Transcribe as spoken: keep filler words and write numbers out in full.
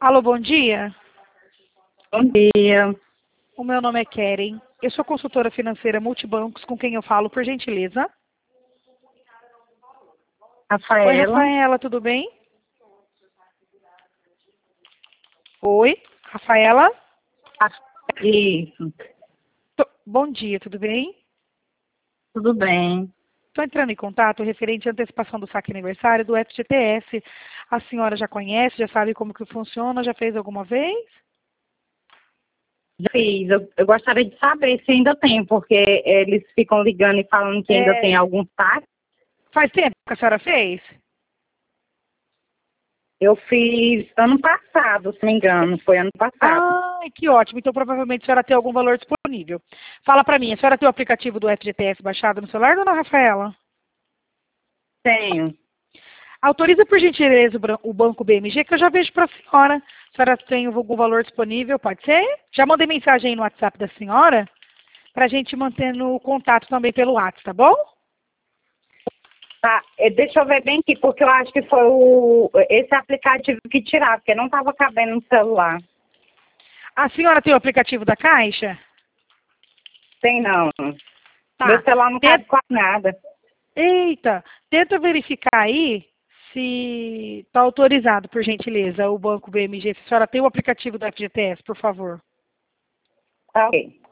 Alô, bom dia. Bom dia. O meu nome é Keren. Eu sou consultora financeira multibancos, com quem eu falo, por gentileza. Oi, Rafaela. Rafaela, tudo bem? Oi, Rafaela. Isso, Tô- Bom dia, tudo bem? tudo bem. Estou entrando em contato referente à antecipação do saque aniversário do F G T S. A senhora já conhece, já sabe como que funciona, já fez alguma vez? Já fiz. Eu, eu gostaria de saber se ainda tem, porque eles ficam ligando e falando que ainda tem É, alguns saques. Faz tempo que a senhora fez? Eu fiz ano passado, se não me engano, foi ano passado. Ai, que ótimo. Então, provavelmente, a senhora tem algum valor disponível. Fala para mim, a senhora tem o aplicativo do F G T S baixado no celular, dona Rafaela? Tenho. Autoriza, por gentileza, o bran- o Banco B M G, que eu já vejo para a senhora. A senhora tem algum valor disponível, pode ser? Já mandei mensagem aí no WhatsApp da senhora, para a gente manter no contato também pelo WhatsApp, tá bom? Tá, eh, deixa eu ver bem aqui, porque eu acho que foi o, esse aplicativo que tiraram, porque não estava cabendo no celular. A senhora tem o aplicativo da Caixa? Tem não. Meu Tá. celular não cabe Tenta- quase nada. Eita, tenta verificar aí se está autorizado, por gentileza, o Banco B M G. Se a senhora tem o aplicativo do F G T S, por favor. Tá ok.